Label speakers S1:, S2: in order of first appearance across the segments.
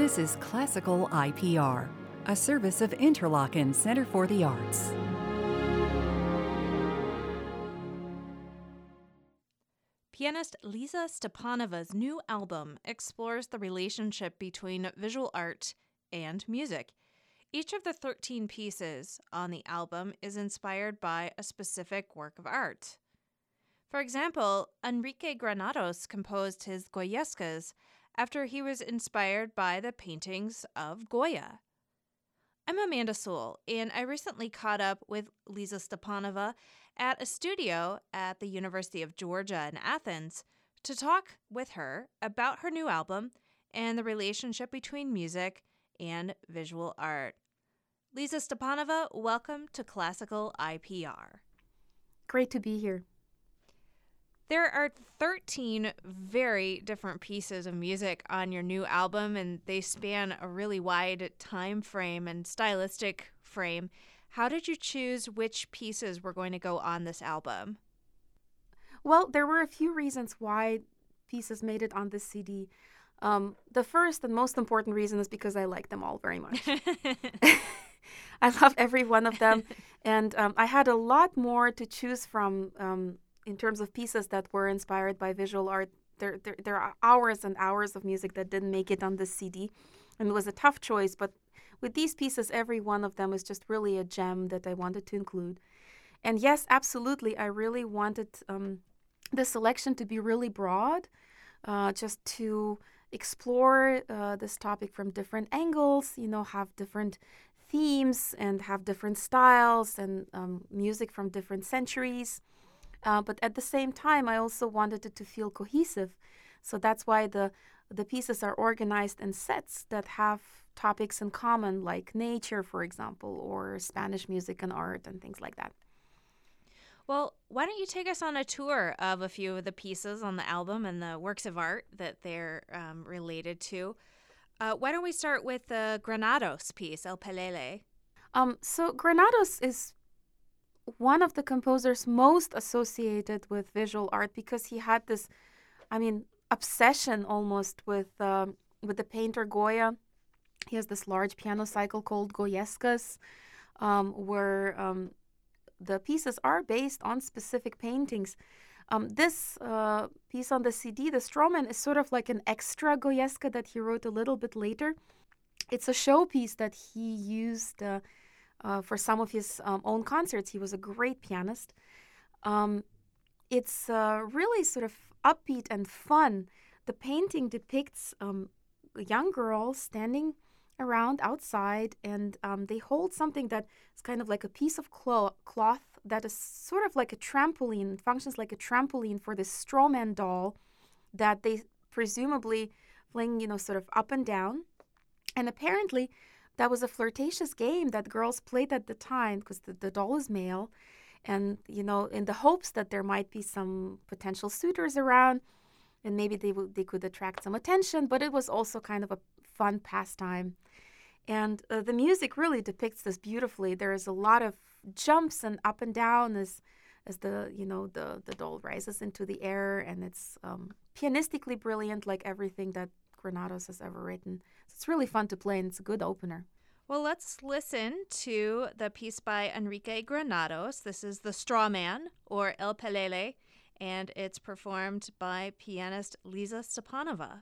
S1: This is Classical IPR, a service of Interlochen Center for the Arts.
S2: Pianist Lisa Stepanova's new album explores the relationship between visual art and music. Each of the 13 pieces on the album is inspired by a specific work of art. For example, Enrique Granados composed his Goyescas after he was inspired by the paintings of Goya. I'm Amanda Sewell, and I recently caught up with Lisa Stepanova at a studio at the University of Georgia in Athens to talk with her about her new album and the relationship between music and visual art. Lisa Stepanova, welcome to Classical IPR.
S3: Great to be here.
S2: There are 13 very different pieces of music on your new album, and they span a really wide time frame and stylistic frame. How did you choose which pieces were going to go on this album?
S3: Well, there were a few reasons why pieces made it on this CD. The first and most important reason is because I like them all very much. I love every one of them, and I had a lot more to choose from in terms of pieces that were inspired by visual art. There are hours and hours of music that didn't make it on this CD, and it was a tough choice, but with these pieces, every one of them is just really a gem that I wanted to include. And yes, absolutely, I really wanted the selection to be really broad, just to explore this topic from different angles, have different themes and have different styles and music from different centuries. But at the same time, I also wanted it to feel cohesive. So that's why the pieces are organized in sets that have topics in common, like nature, for example, or Spanish music and art and things like that.
S2: Well, why don't you take us on a tour of a few of the pieces on the album and the works of art that they're related to? Why don't we start with the Granados piece, El Pelele?
S3: So Granados is one of the composers most associated with visual art because he had this, obsession almost with the painter Goya. He has this large piano cycle called Goyescas, where the pieces are based on specific paintings. This piece on the CD, The Strawman, is sort of like an extra Goyesca that he wrote a little bit later. It's a showpiece that he used for some of his own concerts. He was a great pianist. It's really sort of upbeat and fun. The painting depicts a young girl standing around outside, and they hold something that is kind of like a piece of cloth that is sort of like a trampoline, functions like a trampoline for this strawman doll that they presumably fling, sort of up and down. And apparently that was a flirtatious game that girls played at the time because the doll is male. And, in the hopes that there might be some potential suitors around and maybe they could attract some attention. But it was also kind of a fun pastime. And the music really depicts this beautifully. There is a lot of jumps and up and down as the doll rises into the air. And it's pianistically brilliant, like everything that Granados has ever written. So it's really fun to play, and it's a good opener.
S2: Well, let's listen to the piece by Enrique Granados. This is The Strawman, or El Pelele, and it's performed by pianist Lisa Stepanova.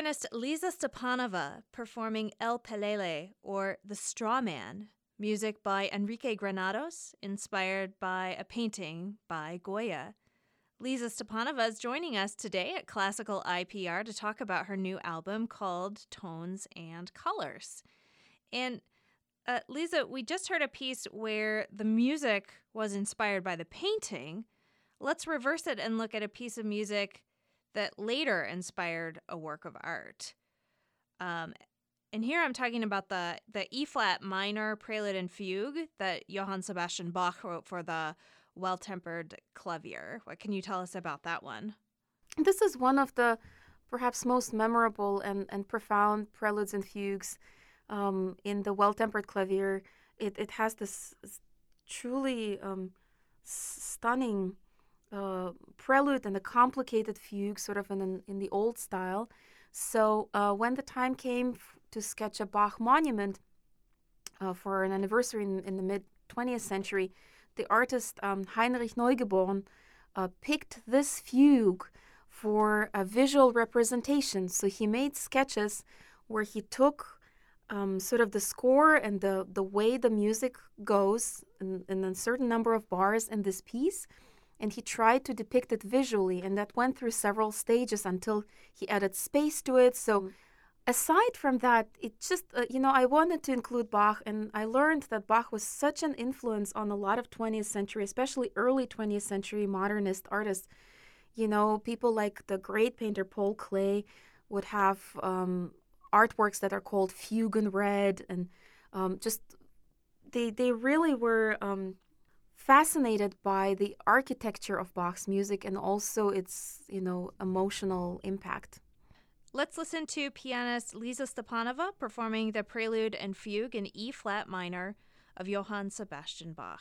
S2: pianist Lisa Stepanova performing El Pelele, or The Straw Man, music by Enrique Granados, inspired by a painting by Goya. Lisa Stepanova is joining us today at Classical IPR to talk about her new album called Tones and Colors. And Lisa, we just heard a piece where the music was inspired by the painting. Let's reverse it and look at a piece of music that later inspired a work of art. And here I'm talking about the E-flat minor prelude and fugue that Johann Sebastian Bach wrote for the Well-Tempered Clavier. What can you tell us about that one?
S3: This is one of the perhaps most memorable and profound preludes and fugues in the Well-Tempered Clavier. It has this truly stunning prelude and a complicated fugue, sort of in the old style. So when the time came to sketch a Bach monument for an anniversary in the mid-20th century, the artist Heinrich Neugebauer picked this fugue for a visual representation. So he made sketches where he took sort of the score and the way the music goes in a certain number of bars in this piece, and he tried to depict it visually, and that went through several stages until he added space to it. So aside from that, it just, I wanted to include Bach, and I learned that Bach was such an influence on a lot of 20th century, especially early 20th century modernist artists. People like the great painter Paul Klee would have artworks that are called Fugue in Red, and they really were fascinated by the architecture of Bach's music and also its, emotional impact.
S2: Let's listen to pianist Lisa Stepanova performing the prelude and fugue in E-flat minor of Johann Sebastian Bach.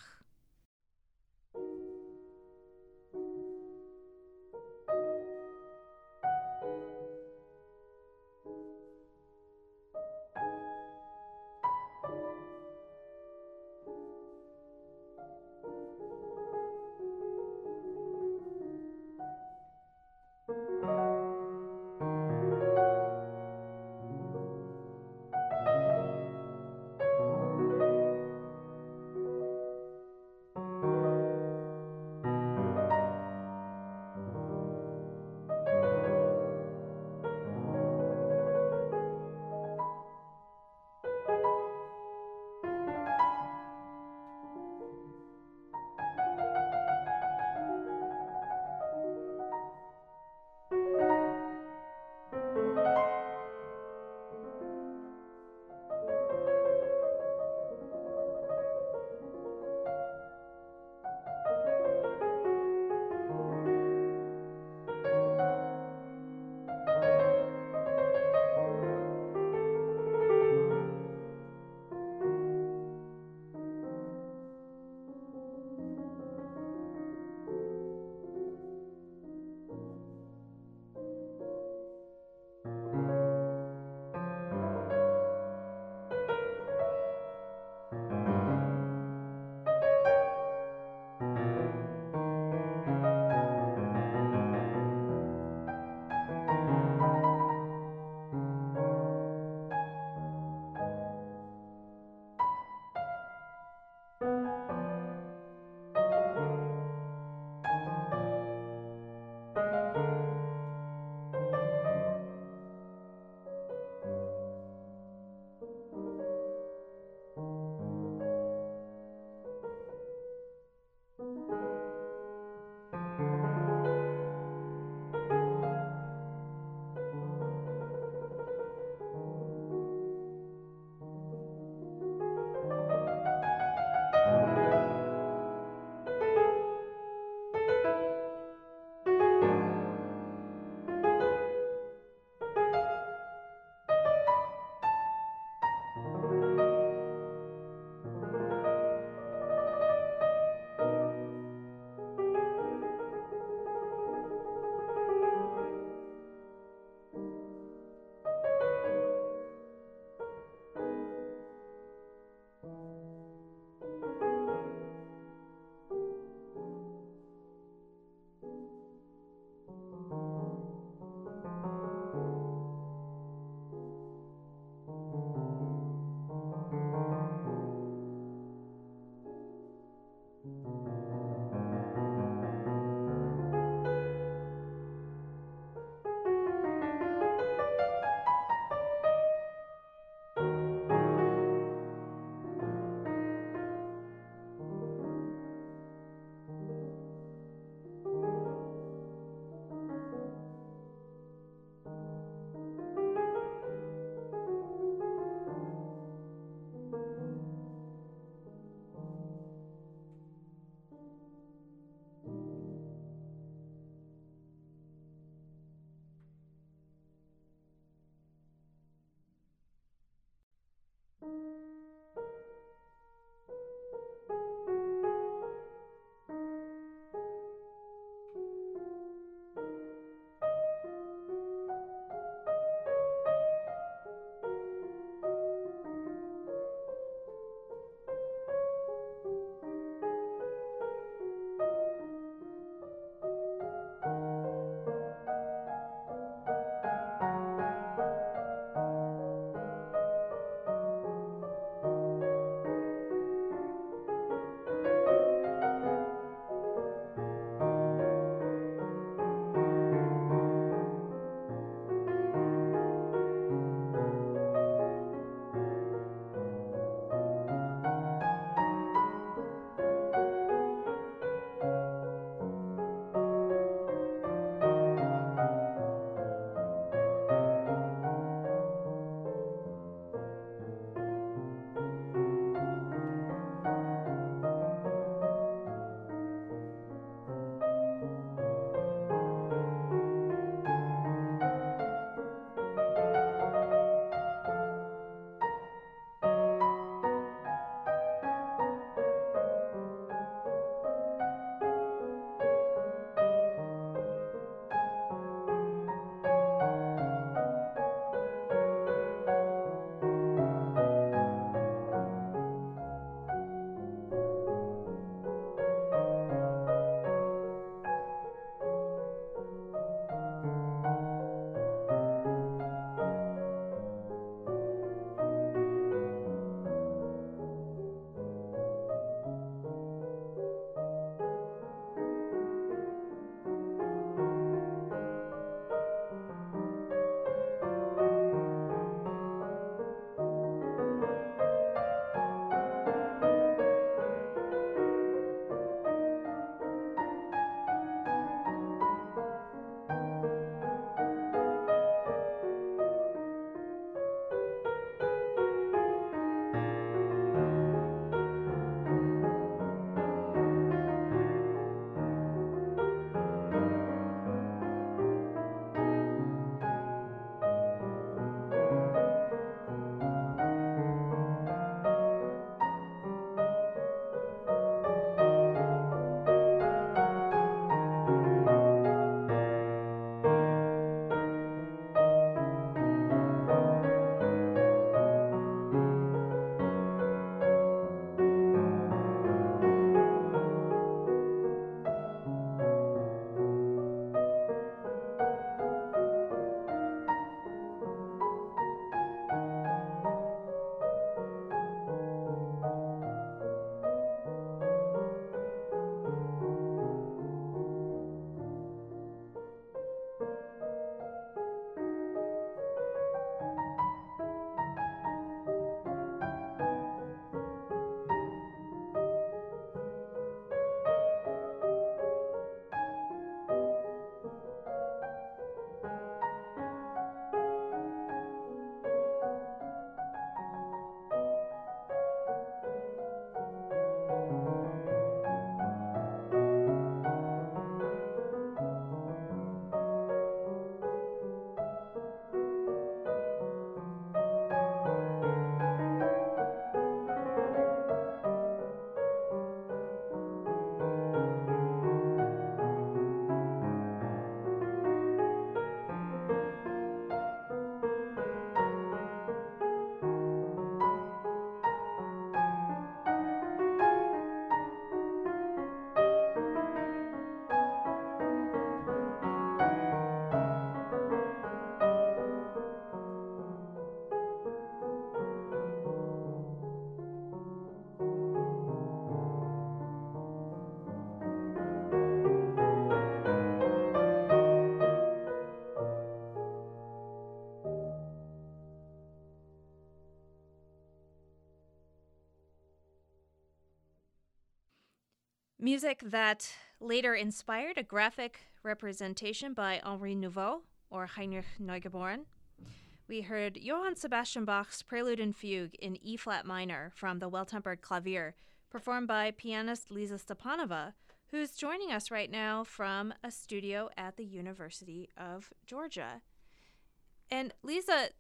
S2: Music that later inspired a graphic representation by Henri Nouveau or Heinrich Neugebauer. We heard Johann Sebastian Bach's Prelude and Fugue in E-flat minor from the Well-Tempered Clavier, performed by pianist Lisa Stepanova, who's joining us right now from a studio at the University of Georgia. And Lisa,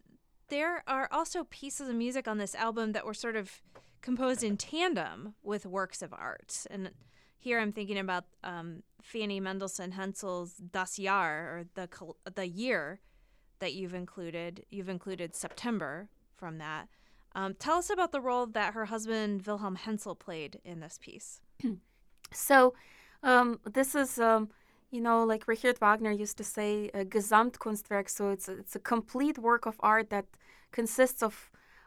S2: There are also pieces of music on this album that were sort of composed in tandem with works of art. And here I'm thinking about Fanny Mendelssohn Hensel's Das Jahr, or the year that you've included. You've included September from that. Tell us about the role that her husband Wilhelm Hensel played in this piece.
S3: So, this is, like Richard Wagner used to say, a Gesamtkunstwerk. So it's a complete work of art that consists of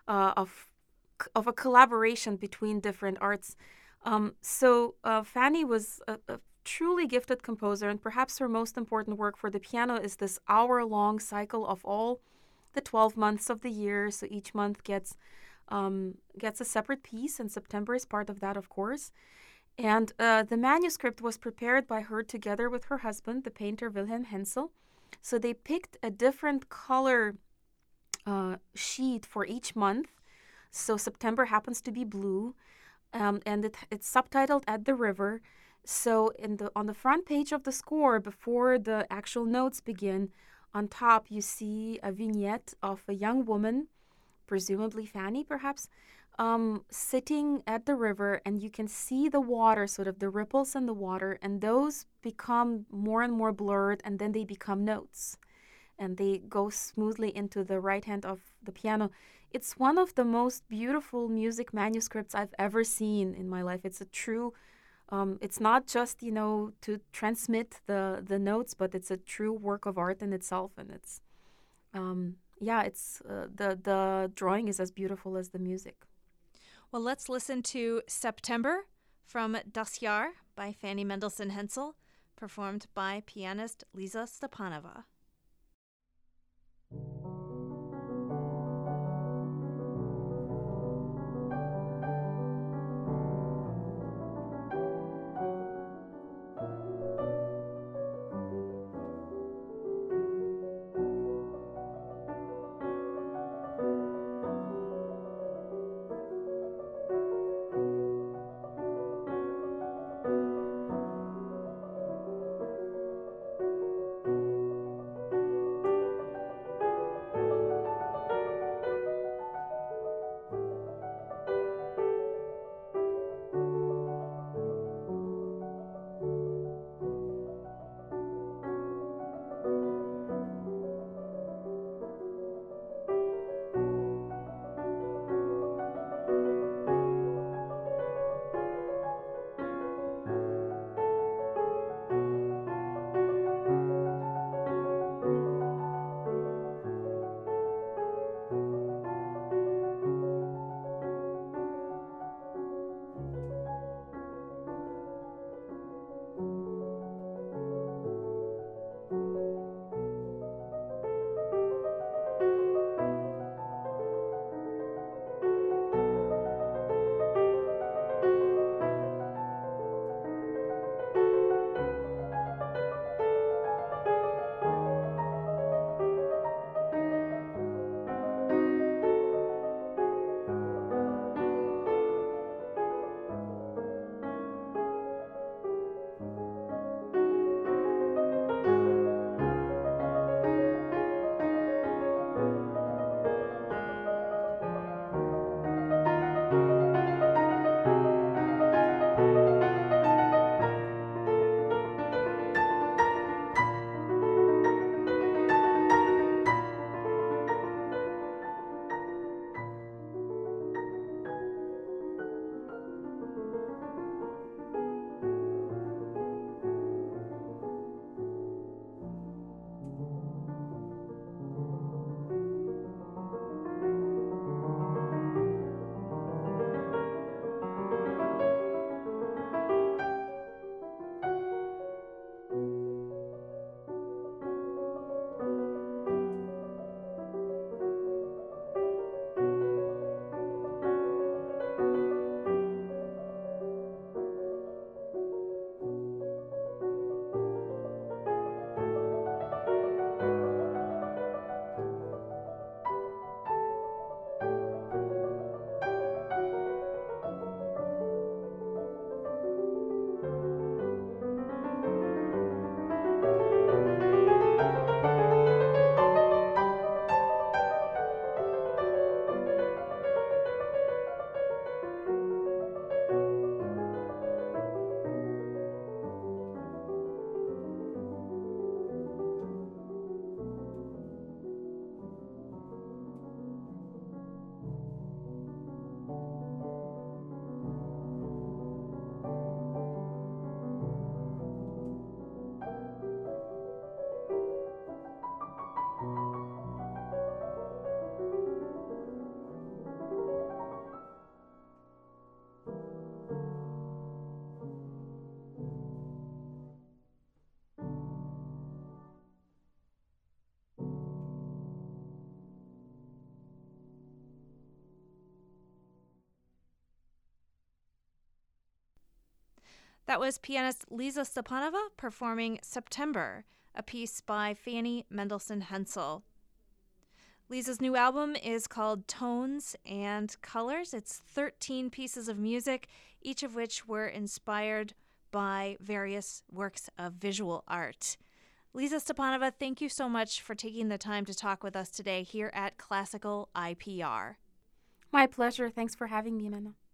S3: a collaboration between different arts. Fanny was a truly gifted composer, and perhaps her most important work for the piano is this hour-long cycle of all the 12 months of the year. So each month gets a separate piece, and September is part of that, of course. And the manuscript was prepared by her together with her husband, the painter Wilhelm Hensel. So they picked a different color sheet for each month. So September happens to be blue, and it's subtitled At the River. So on the front page of the score, before the actual notes begin, on top you see a vignette of a young woman, presumably Fanny perhaps, sitting at the river, and you can see the water, sort of the ripples in the water, and those become more and more blurred, and then they become notes, and they go smoothly into the right hand of the piano. It's one of the most beautiful music manuscripts I've ever seen in my life. It's a true, it's not just, to transmit the notes, but it's a true work of art in itself, and it's, the drawing is as beautiful as the music.
S2: Well, let's listen to September from Das Jahr by Fanny Mendelssohn Hensel, performed by pianist Lisa Stepanova. That was pianist Liza Stepanova performing September, a piece by Fanny Mendelssohn Hensel. Liza's new album is called Tones and Colors. It's 13 pieces of music, each of which were inspired by various works of visual art. Liza Stepanova, thank you so much for taking the time to talk with us today here at Classical IPR.
S3: My pleasure. Thanks for having me, Amanda.